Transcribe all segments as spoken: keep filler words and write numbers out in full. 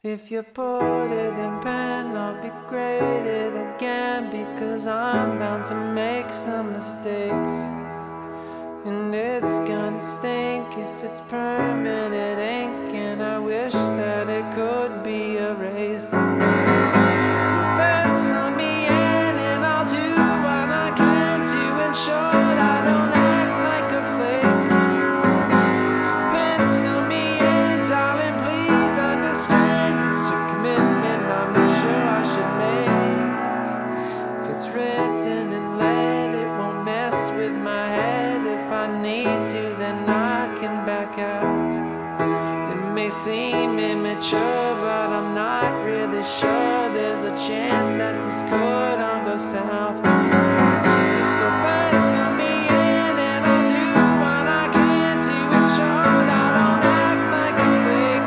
If you put it in pen, I'll be graded again, because I'm bound to make some mistakes. And it's gonna stink if it's permanent ink, and I wish that it could be erased. So pencil me in and I'll do what I can to ensure I don't act like a flake. Pencil me in, darling, please understand. It's a commitment I'm not sure I should make. If it's written in lead, it won't mess with my head. If I need to, then I can back out. It may seem immature, but I'm not really sure. There's a chance that this could all go south. So pencil me in and I'll do what I can to ensure I don't act like a fake.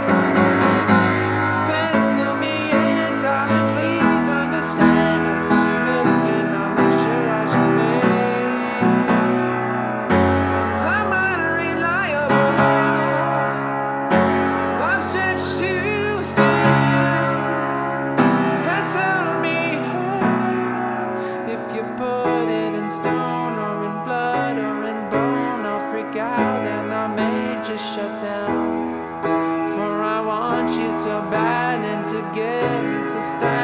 Pencil me in, darling, please understand. It's a commitment I'm not sure I should make. I'm unreliable, I've searched too thin. Pencil me in. If you put it in stone or in blood or in bone, I'll freak out and I may just shut down. For I want you so bad and together, so stay.